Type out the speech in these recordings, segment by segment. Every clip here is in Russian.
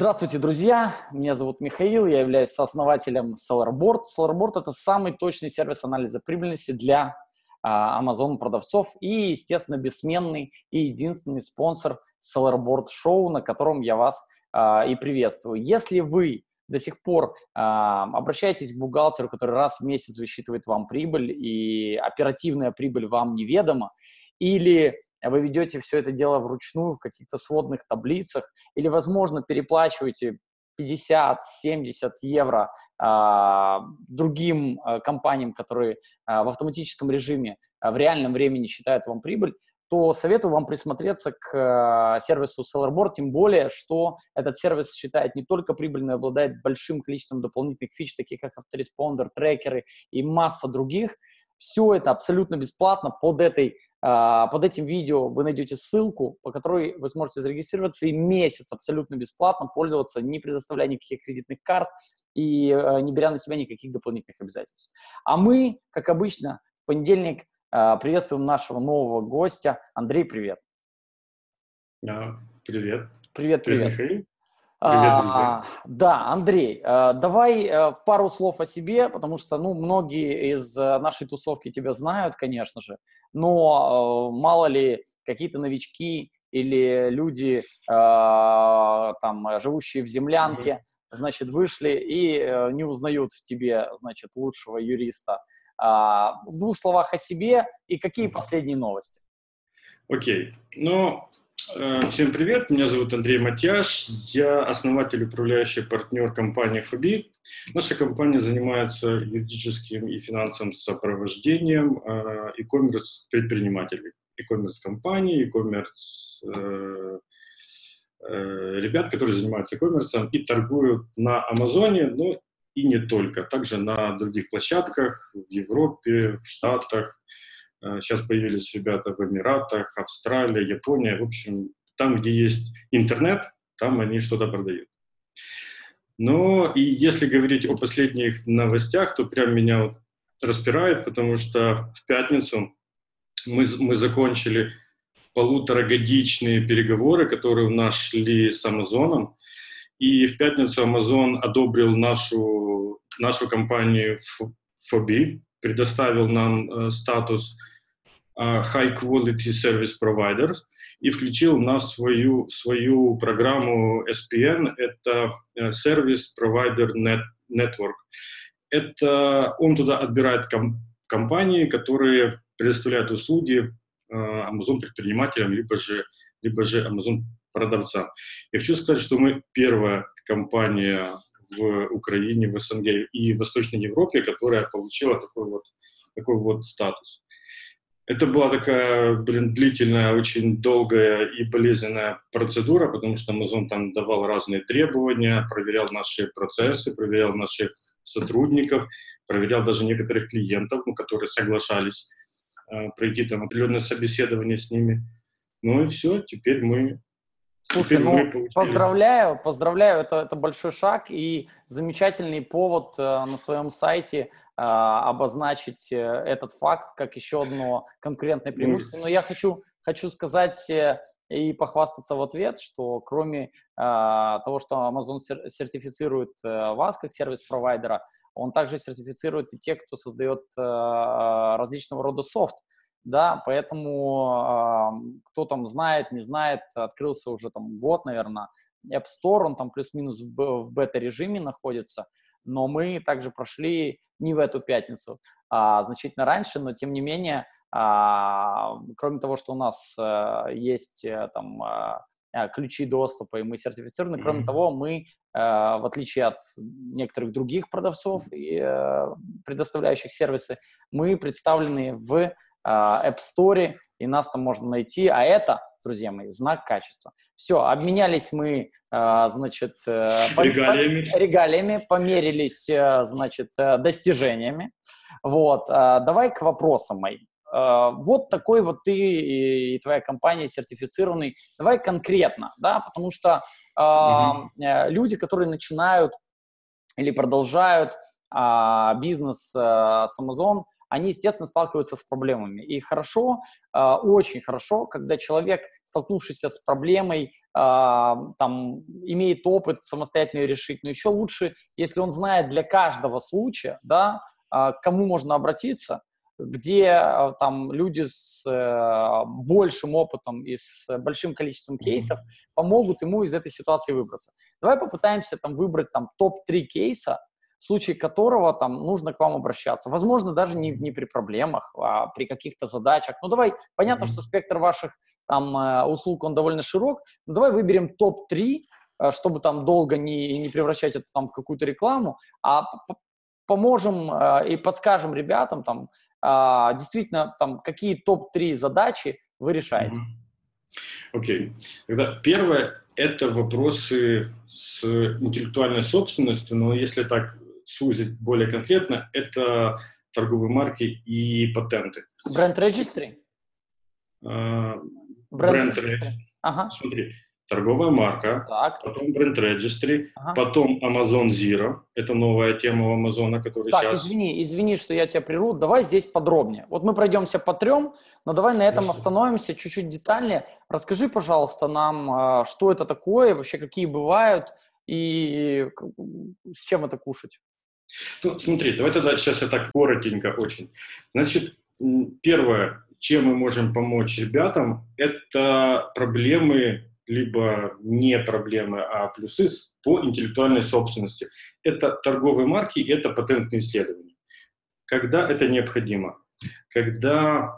Здравствуйте, друзья! Меня зовут Михаил, я являюсь сооснователем SellerBoard. SellerBoard – это самый точный сервис анализа прибыльности для Amazon продавцов и, естественно, бессменный и единственный спонсор SellerBoard шоу, на котором я вас и приветствую. Если вы до сих пор обращаетесь к бухгалтеру, который раз в месяц высчитывает вам прибыль, и оперативная прибыль вам неведома, или вы ведете все это дело вручную в каких-то сводных таблицах, или, возможно, переплачиваете 50-70 евро другим компаниям, которые в автоматическом режиме в реальном времени считают вам прибыль, то советую вам присмотреться к сервису SellerBoard, тем более, что этот сервис считает не только прибыль, но и обладает большим количеством дополнительных фич, таких как автореспондер, трекеры и масса других. Все это абсолютно бесплатно. Под этим видео вы найдете ссылку, по которой вы сможете зарегистрироваться и месяц абсолютно бесплатно пользоваться, не предоставляя никаких кредитных карт и не беря на себя никаких дополнительных обязательств. А мы, как обычно, в понедельник приветствуем нашего нового гостя. Андрей, привет. Привет. Привет. Михаил. Привет, друзья. Да, Андрей, давай пару слов о себе, потому что, многие из нашей тусовки тебя знают, конечно же, но мало ли какие-то новички или люди, живущие в землянке, значит, вышли и не узнают в тебе, значит, лучшего юриста. В двух словах о себе и какие последние новости? Окей. Всем привет, меня зовут Андрей Матяш, я основатель и управляющий партнер компании FOBI. Наша компания занимается юридическим и финансовым сопровождением e-commerce предпринимателей, e-commerce компаний, e-commerce ребят, которые занимаются e-commerce и торгуют на Амазоне, но и не только, также на других площадках в Европе, в Штатах. Сейчас появились ребята в Эмиратах, Австралия, Япония. В общем, там, где есть интернет, там они что-то продают. Но и если говорить о последних новостях, то прям меня распирает, потому что в пятницу мы закончили полуторагодичные переговоры, которые у нас шли с Амазоном. И в пятницу Amazon одобрил нашу компанию FOBI, предоставил нам статус High Quality Service Provider и включил нас в свою программу SPN, это Service Provider Network. Это он туда отбирает компании, которые предоставляют услуги Amazon предпринимателям, либо же Amazon продавцам. Я хочу сказать, что мы первая компания в Украине, в СНГ и в Восточной Европе, которая получила такой вот статус. Это была такая, длительная, очень долгая и болезненная процедура, потому что Amazon там давал разные требования, проверял наши процессы, проверял наших сотрудников, проверял даже некоторых клиентов, которые соглашались пройти там определенное собеседование с ними. Ну и все, теперь мы... Слушай, поздравляю, это большой шаг и замечательный повод на своем сайте обозначить этот факт как еще одно конкурентное преимущество. Но я хочу сказать и похвастаться в ответ, что кроме того, что Amazon сертифицирует вас как сервис-провайдера, он также сертифицирует и тех, кто создает различного рода софт. Да, поэтому кто там знает, не знает, открылся уже там год, наверное, App Store, он там плюс-минус в бета-режиме находится, но мы также прошли не в эту пятницу, а значительно раньше, но тем не менее, кроме того, что у нас есть там ключи доступа, и мы сертифицированы, кроме того, мы, в отличие от некоторых других продавцов, предоставляющих сервисы, мы представлены в App Store, и нас там можно найти, а это, друзья мои, знак качества. Все, обменялись мы, значит, регалиями, померились, значит, достижениями. Вот, давай к вопросам моим. Вот такой вот ты и твоя компания сертифицированный. Давай конкретно, да, потому что люди, которые начинают или продолжают бизнес с Amazon, они, естественно, сталкиваются с проблемами. И хорошо, очень хорошо, когда человек, столкнувшийся с проблемой, там, имеет опыт самостоятельно ее решить. Но еще лучше, если он знает для каждого случая, да, к кому можно обратиться, где там люди с большим опытом и с большим количеством кейсов помогут ему из этой ситуации выбраться. Давай попытаемся там выбрать там топ-3 кейса, в случае которого там нужно к вам обращаться. Возможно, даже не при проблемах, а при каких-то задачах. Ну, давай, понятно, что спектр ваших там услуг, он довольно широк, но давай выберем топ-3, чтобы там долго не превращать это там в какую-то рекламу, а поможем и подскажем ребятам там, действительно, там, какие топ-3 задачи вы решаете. Окей. Тогда первое – это вопросы с интеллектуальной собственностью, но если так сузить более конкретно, это торговые марки и патенты. Бренд-регистри? Бренд-регистри. Ага. Смотри, торговая марка, так. Потом бренд-регистри, ага. Потом Amazon Zero. Это новая тема у Амазона, которая сейчас... Извини, что я тебя прерву. Давай здесь подробнее. Вот мы пройдемся по 3, но давай на этом остановимся чуть-чуть детальнее. Расскажи, пожалуйста, нам, что это такое, вообще какие бывают и с чем это кушать. Ну, смотри, давай тогда сейчас я так коротенько очень. Значит, первое, чем мы можем помочь ребятам, это проблемы, либо не проблемы, а плюсы по интеллектуальной собственности. Это торговые марки, это патентные исследования. Когда это необходимо? Когда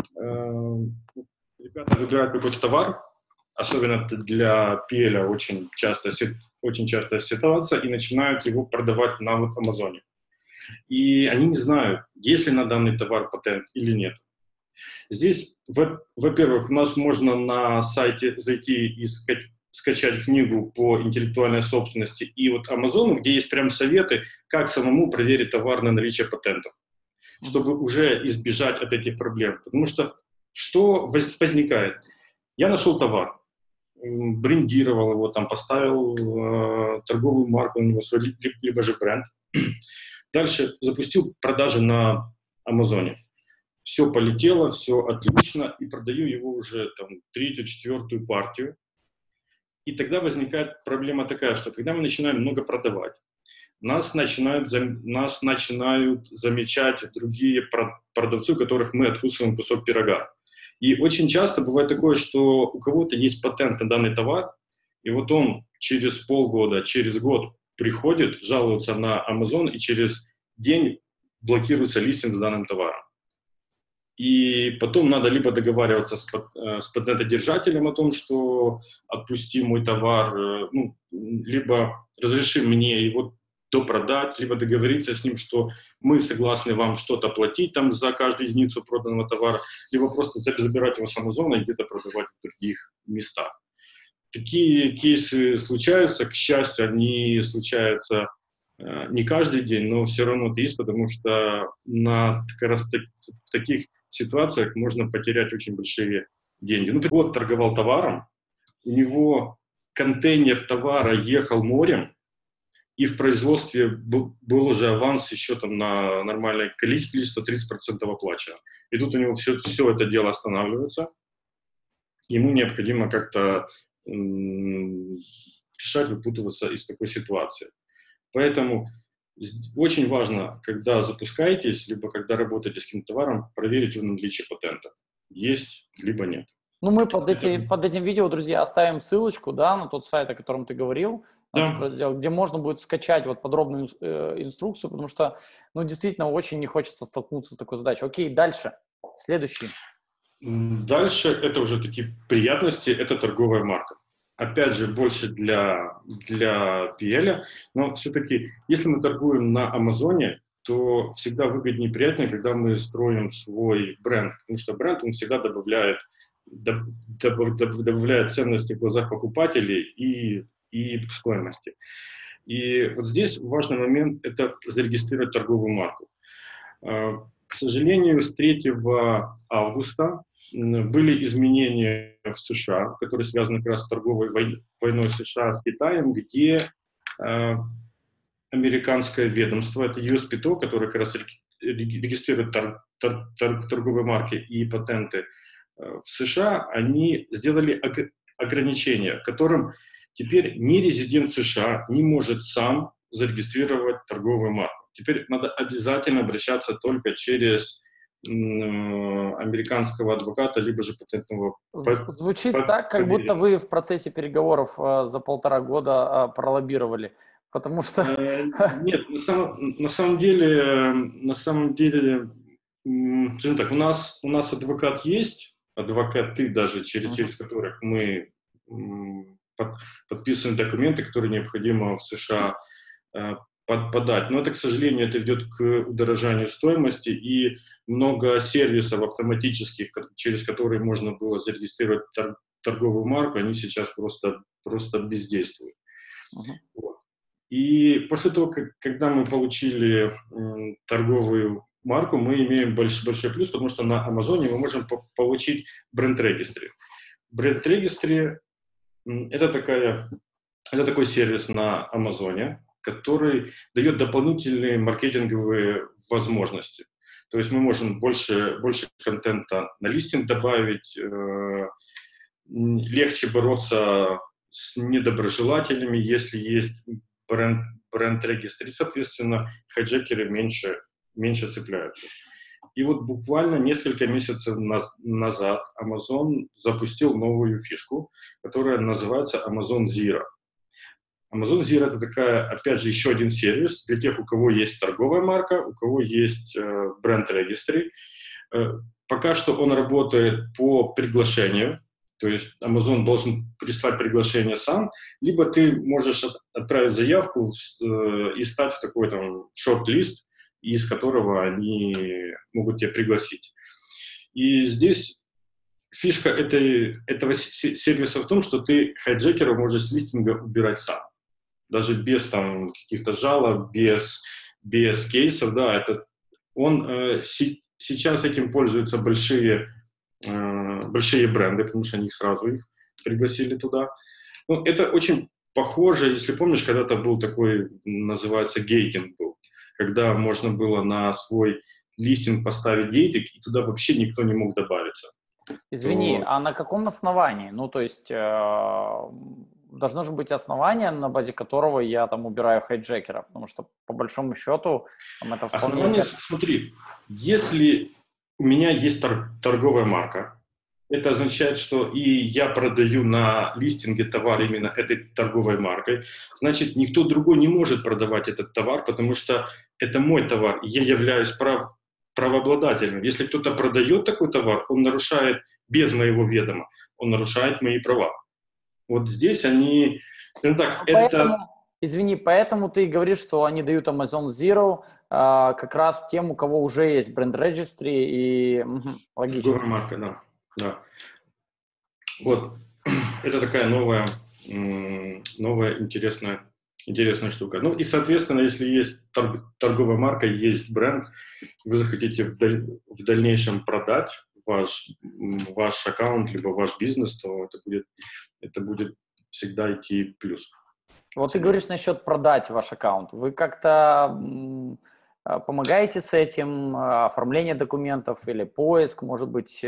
ребята выбирают какой-то товар, особенно для PL очень частая ситуация, и начинают его продавать на вот Амазоне. И они не знают, есть ли на данный товар патент или нет. Здесь, во-первых, у нас можно на сайте зайти и скачать книгу по интеллектуальной собственности и вот Амазону, где есть прям советы, как самому проверить товар на наличие патентов, чтобы уже избежать от этих проблем. Потому что возникает? Я нашел товар, брендировал его, там, поставил торговую марку на него, либо же бренд. Дальше запустил продажи на Амазоне. Все полетело, все отлично, и продаю его уже там 3-4 партию. И тогда возникает проблема такая, что когда мы начинаем много продавать, нас начинают замечать другие продавцы, у которых мы откусываем кусок пирога. И очень часто бывает такое, что у кого-то есть патент на данный товар, и вот он через полгода, через год приходит, жалуется на Amazon, и через день блокируется листинг с данным товаром. И потом надо либо договариваться с патентодержателем о том, что отпусти мой товар, либо разреши мне его допродать, либо договориться с ним, что мы согласны вам что-то платить там за каждую единицу проданного товара, либо просто забирать его с Амазона и где-то продавать в других местах. Такие кейсы случаются, к счастью, они случаются не каждый день, но все равно это есть, потому что как раз в таких ситуациях можно потерять очень большие деньги. Год торговал товаром, у него контейнер товара ехал морем, и в производстве был уже аванс еще там на нормальное количество, 30% оплачено. И тут у него все это дело останавливается. Ему необходимо как-то решать, выпутываться из такой ситуации. Поэтому очень важно, когда запускаетесь, либо когда работаете с каким-то товаром, проверить его на наличие патента. Есть, либо нет. Ну, мы под этим видео, друзья, оставим ссылочку, да, на тот сайт, о котором ты говорил, да, где можно будет скачать вот подробную инструкцию, потому что, действительно, очень не хочется столкнуться с такой задачей. Окей, дальше. Следующий. Дальше это уже такие приятности, это торговая марка. Опять же, больше для PL, но все-таки, если мы торгуем на Амазоне, то всегда выгоднее и приятнее, когда мы строим свой бренд, потому что бренд, он всегда добавляет ценности в глазах покупателей и к стоимости. И вот здесь важный момент – это зарегистрировать торговую марку. К сожалению, с 3 августа были изменения в США, которые связаны как раз с торговой войной США с Китаем, где американское ведомство, это USPTO, которое как раз регистрирует торговые марки и патенты в США, они сделали ограничения, которым теперь ни резидент США не может сам зарегистрировать торговую марку. Теперь надо обязательно обращаться только через американского адвоката, либо же патентного... Звучит так, как будто вы в процессе переговоров за 1,5 года пролоббировали, потому что... Нет, на самом деле, скажем так, у нас адвокат есть, адвокаты даже, через которых мы подписываем документы, которые необходимо в США подать. Но это, к сожалению, это ведет к удорожанию стоимости, и много сервисов автоматических, через которые можно было зарегистрировать торговую марку, они сейчас просто бездействуют. Вот. И после того, когда мы получили торговую марку, мы имеем большой плюс, потому что на Амазоне мы можем получить бренд-регистри. Бренд-регистри это такой сервис на Амазоне, который дает дополнительные маркетинговые возможности. То есть мы можем больше контента на листинг добавить, легче бороться с недоброжелателями, если есть бренд-регистр, и, соответственно, хайджекеры меньше цепляются. И вот буквально несколько месяцев назад Amazon запустил новую фишку, которая называется Amazon Zero. Amazon Zero — это такая, опять же, еще один сервис для тех, у кого есть торговая марка, у кого есть бренд-регистри. Пока что он работает по приглашению, то есть Amazon должен прислать приглашение сам, либо ты можешь отправить заявку и стать в такой там шорт-лист, из которого они могут тебя пригласить. И здесь фишка этого сервиса в том, что ты хайджекера можешь с листинга убирать сам. Даже без там каких-то жалоб, без кейсов, да, сейчас этим пользуются большие бренды, потому что они сразу их пригласили туда. Ну, это очень похоже, если помнишь, когда-то был такой, называется, гейтинг был, когда можно было на свой листинг поставить гейтик, и туда вообще никто не мог добавиться. Извини, а на каком основании? Ну, то есть должно же быть основание, на базе которого я там убираю хайджекера, потому что по большому счету там, это вполне... Основание, смотри, если у меня есть торговая марка, это означает, что и я продаю на листинге товар именно этой торговой маркой, значит, никто другой не может продавать этот товар, потому что это мой товар, и я являюсь правообладателем. Если кто-то продает такой товар, он нарушает без моего ведома, он нарушает мои права. Вот здесь они, скажем так, Извини, поэтому ты говоришь, что они дают Amazon Zero как раз тем, у кого уже есть бренд-регистри и... логично. Торговая марка, да. Вот, это такая новая интересная штука. Ну и, соответственно, если есть торговая марка, есть бренд, вы захотите в дальнейшем продать ваш аккаунт, либо ваш бизнес, то это будет всегда идти плюс. Вот ты говоришь насчет продать ваш аккаунт. Вы как-то помогаете с этим, оформление документов или поиск, может быть?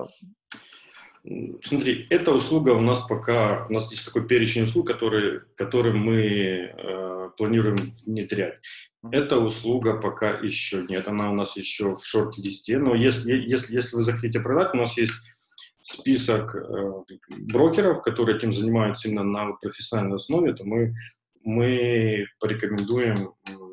Смотри, эта услуга у нас есть такой перечень услуг, который мы планируем внедрять. Эта услуга пока еще нет, она у нас еще в шорт-листе, но если вы захотите продать, у нас есть список брокеров, которые этим занимаются именно на профессиональной основе, то мы порекомендуем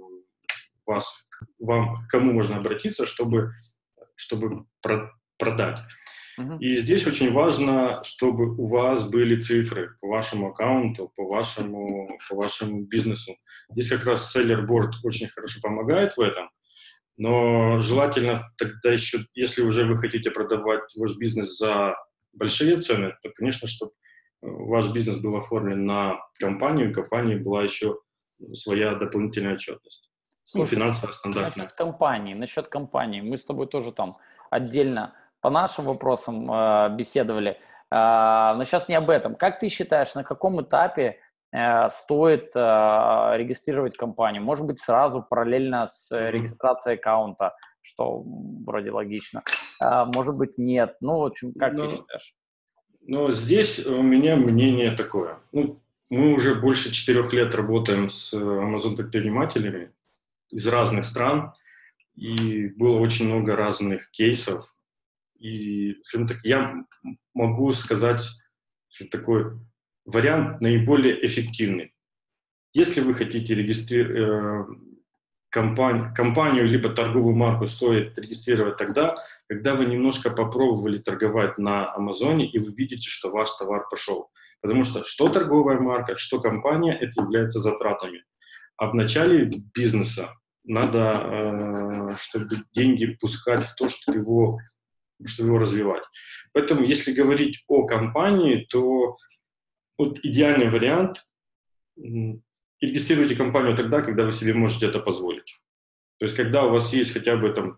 вам, к кому можно обратиться, чтобы продать. И здесь очень важно, чтобы у вас были цифры по вашему аккаунту, по вашему бизнесу. Здесь как раз Seller Board очень хорошо помогает в этом, но желательно тогда еще, если уже вы хотите продавать ваш бизнес за большие цены, то, конечно, чтобы ваш бизнес был оформлен на компанию, у компании была еще своя дополнительная отчетность. Слушай, финансовая, стандартная. Насчет компании. Мы с тобой тоже там отдельно по нашим вопросам беседовали, но сейчас не об этом. Как ты считаешь, на каком этапе стоит регистрировать компанию? Может быть, сразу параллельно с регистрацией аккаунта? что вроде логично. Может быть, нет. Ну, в общем, как ты считаешь? Но здесь у меня мнение такое. Ну, мы уже больше 4 лет работаем с Amazon-предпринимателями из разных стран, и было очень много разных кейсов. И, скажем так, я могу сказать, что такой вариант наиболее эффективный. Если вы хотите регистрировать компанию либо торговую марку, стоит регистрировать тогда, когда вы немножко попробовали торговать на Амазоне, и вы видите, что ваш товар пошел. Потому что торговая марка, что компания, это является затратами. А в начале бизнеса надо, чтобы деньги пускать в то, чтобы его развивать. Поэтому, если говорить о компании, то вот идеальный вариант регистрируйте компанию тогда, когда вы себе можете это позволить. То есть, когда у вас есть хотя бы там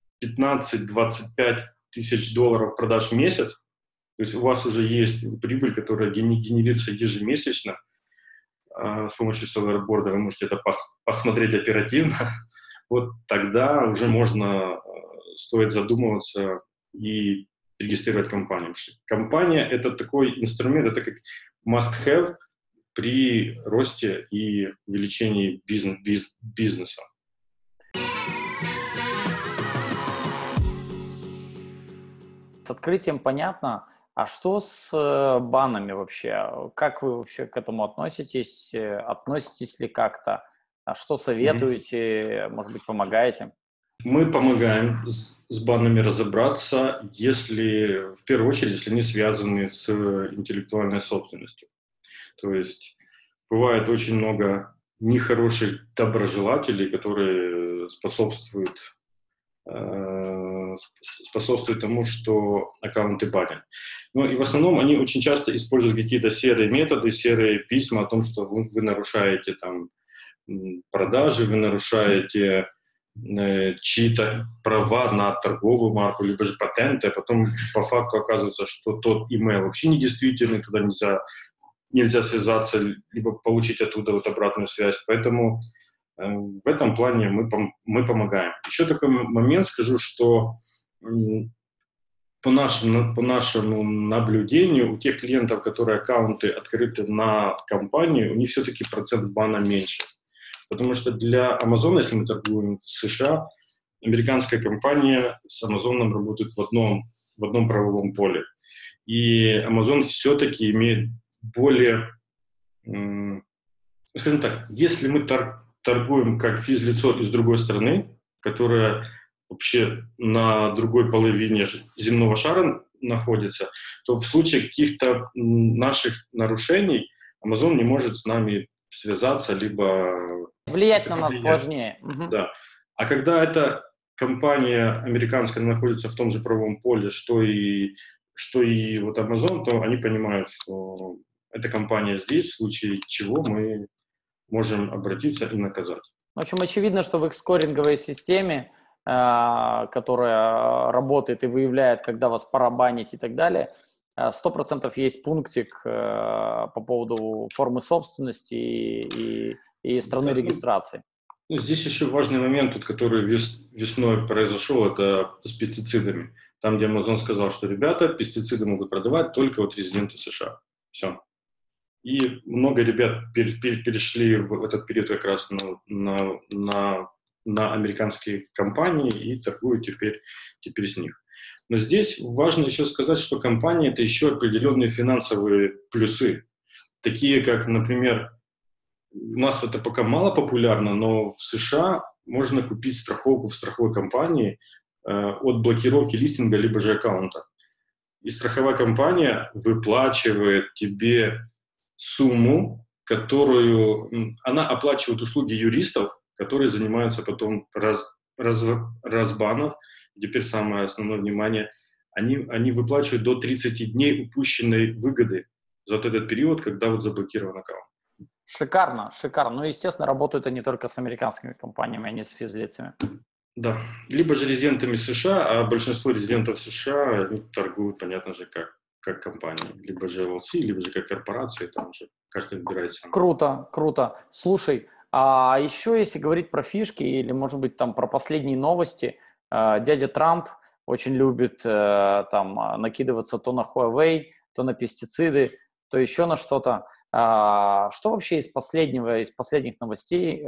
15-25 тысяч долларов продаж в месяц, то есть у вас уже есть прибыль, которая генерится ежемесячно, с помощью селлерборда вы можете это посмотреть оперативно, вот тогда уже стоит задумываться и регистрировать компанию. Компания — это такой инструмент, это как must-have при росте и увеличении бизнеса. С открытием понятно. А что с банами вообще? Как вы вообще к этому относитесь? Относитесь ли как-то? А что советуете? Может быть, помогаете? Мы помогаем с банами разобраться, если, в первую очередь, если они связаны с интеллектуальной собственностью. То есть бывает очень много нехороших доброжелателей, которые способствуют тому, что аккаунты банят. Ну и в основном они очень часто используют какие-то серые методы, серые письма о том, что вы нарушаете там продажи, вы нарушаете чьи-то права на торговую марку, либо же патенты, а потом по факту оказывается, что тот имейл вообще недействительный, туда нельзя связаться, либо получить оттуда вот обратную связь. Поэтому в этом плане мы помогаем. Еще такой момент скажу, что по нашему наблюдению, у тех клиентов, которые аккаунты открыты на компанию, у них все-таки процент бана меньше. Потому что для Amazon, если мы торгуем в США, американская компания с Amazon работает в одном правовом поле. И Amazon все-таки имеет более, скажем так, если мы торгуем как физлицо из другой страны, которая вообще на другой половине земного шара находится, то в случае каких-то наших нарушений Amazon не может с нами связаться, либо влиять на нас сложнее. Да. А когда эта компания американская находится в том же правовом поле, что и вот Amazon, то они понимают, что эта компания здесь, в случае чего мы можем обратиться и наказать. В общем, очевидно, что в их скоринговой системе, которая работает и выявляет, когда вас пора банить и так далее, 100% есть пунктик по поводу формы собственности и страны регистрации. Ну, здесь еще важный момент, который весной произошел, это с пестицидами. Там, где Amazon сказал, что, ребята, пестициды могут продавать только вот резиденты США. Все. И много ребят перешли в этот период как раз на американские компании и торгуют теперь с них. Но здесь важно еще сказать, что компания — это еще определенные финансовые плюсы. Такие как, например, у нас это пока мало популярно, но в США можно купить страховку в страховой компании от блокировки листинга либо же аккаунта. И страховая компания выплачивает тебе сумму, которую она оплачивает услуги юристов, которые занимаются потом разбанов. Теперь самое основное внимание. Они выплачивают до 30 дней упущенной выгоды за вот этот период, когда вот заблокирован аккаунт. Шикарно, шикарно. Ну, естественно, работают они только с американскими компаниями, а не с физлицами. Да. Либо же резидентами США, а большинство резидентов США они торгуют, понятно же, как компании. Либо же LLC, либо же как корпорации, там уже каждый выбирает сам. Круто, круто. Слушай, а еще если говорить про фишки или, может быть, там про последние новости, Дядя Трамп очень любит там накидываться то на Huawei, то на пестициды, то еще на что-то. Что вообще из последних новостей,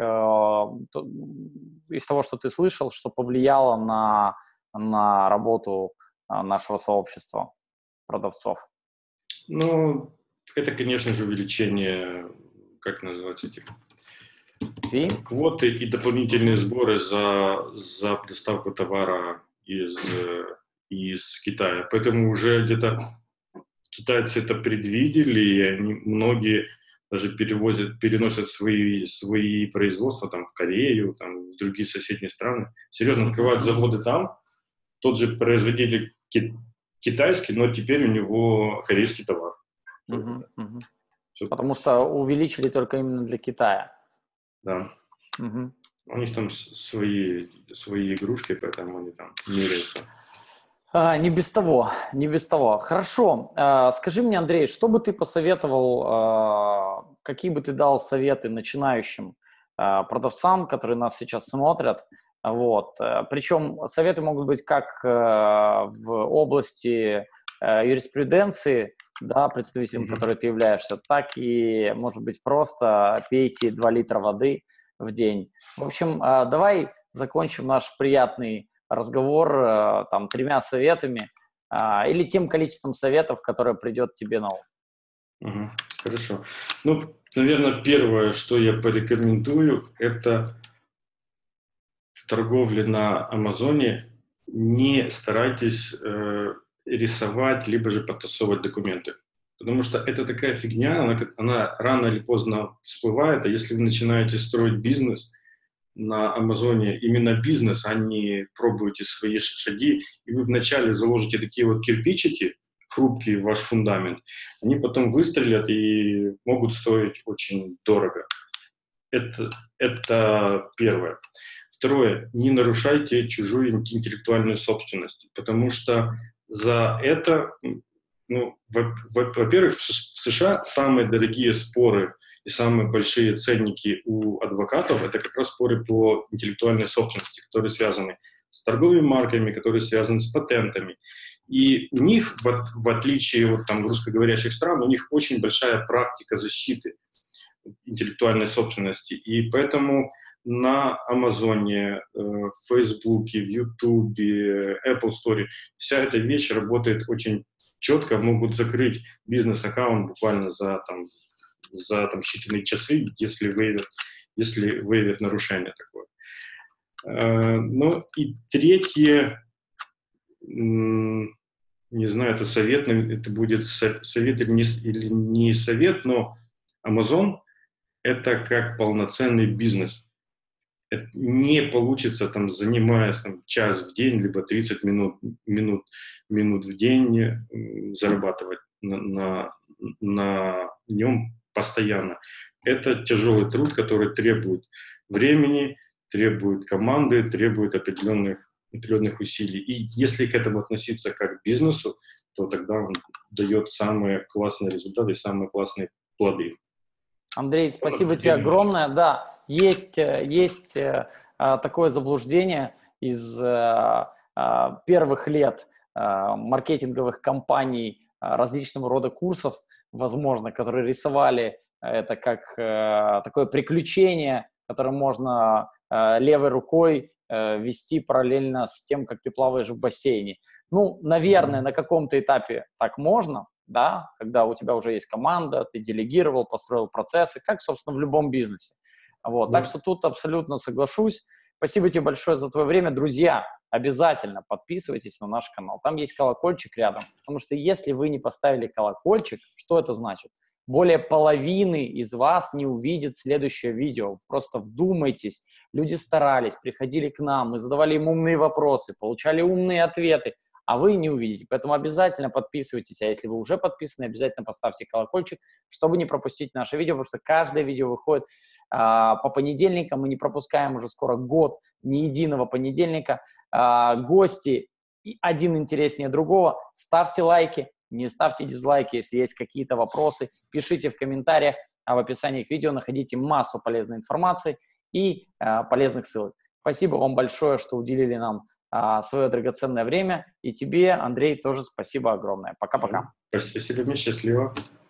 из того, что ты слышал, что повлияло на работу нашего сообщества продавцов? Ну, это, конечно же, увеличение, как назвать эти квоты и дополнительные сборы за доставку товара из Китая. Поэтому уже где-то китайцы это предвидели, и многие даже переносят свои производства там, в Корею, там, в другие соседние страны. Серьезно открывают заводы там. Тот же производитель китайский, но теперь у него корейский товар. Потому что увеличили только именно для Китая. Да. У них там свои игрушки, поэтому они там меряются. Не без того, не без того. Хорошо. Скажи мне, Андрей, что бы ты посоветовал, какие бы ты дал советы начинающим продавцам, которые нас сейчас смотрят? Вот. Причем советы могут быть как в области юриспруденции, да, представителем которой ты являешься, так и, может быть, просто пейте 2 литра воды в день. В общем, давай закончим наш приятный разговор там 3 советами или тем количеством советов, которое придет тебе на ум. Хорошо. Ну, наверное, первое, что я порекомендую, это в торговле на Амазоне не старайтесь рисовать, либо же подтасовывать документы. Потому что это такая фигня, она рано или поздно всплывает, а если вы начинаете строить бизнес на Амазоне, именно бизнес, а не пробуете свои шаги, и вы вначале заложите такие вот кирпичики, хрупкие в ваш фундамент, они потом выстрелят и могут стоить очень дорого. Это первое. Второе, не нарушайте чужую интеллектуальную собственность, потому что за это, ну, во-первых, в США самые дорогие споры и самые большие ценники у адвокатов — это как раз споры по интеллектуальной собственности, которые связаны с торговыми марками, которые связаны с патентами. И у них, в отличие от там, русскоговорящих стран, у них очень большая практика защиты интеллектуальной собственности. И поэтому на Амазоне, в Фейсбуке, в Ютубе, Apple Store вся эта вещь работает очень четко. Могут закрыть бизнес-аккаунт буквально за считанные часы, если выявят нарушение такое. Ну и третье, не знаю, это совет, это будет совет или не совет, но Amazon — это как полноценный бизнес. Это не получится, там, занимаясь там, час в день, либо 30 минут в день зарабатывать на нем постоянно. Это тяжелый труд, который требует времени, требует команды, требует определенных усилий. И если к этому относиться как к бизнесу, то тогда он дает самые классные результаты, самые классные плоды. Андрей, спасибо тебе огромное. Да, есть такое заблуждение из первых лет маркетинговых кампаний различного рода курсов, возможно, которые рисовали это как такое приключение, которое можно левой рукой вести параллельно с тем, как ты плаваешь в бассейне. Ну, наверное, на каком-то этапе так можно, да, когда у тебя уже есть команда, ты делегировал, построил процессы, как, собственно, в любом бизнесе. Вот. Так что тут абсолютно соглашусь. Спасибо тебе большое за твое время. Друзья, обязательно подписывайтесь на наш канал. Там есть колокольчик рядом. Потому что если вы не поставили колокольчик, что это значит? Более половины из вас не увидит следующее видео. Просто вдумайтесь. Люди старались, приходили к нам, мы задавали им умные вопросы, получали умные ответы, а вы не увидите. Поэтому обязательно подписывайтесь. А если вы уже подписаны, обязательно поставьте колокольчик, чтобы не пропустить наше видео, потому что каждое видео выходит по понедельникам. Мы не пропускаем уже скоро год ни единого понедельника. Гости один интереснее другого. Ставьте лайки, не ставьте дизлайки. Если есть какие-то вопросы, пишите в комментариях. А в описании к видео находите массу полезной информации и полезных ссылок. Спасибо вам большое, что уделили нам свое драгоценное время. И тебе, Андрей, тоже спасибо огромное. Пока-пока. Спасибо, счастливо.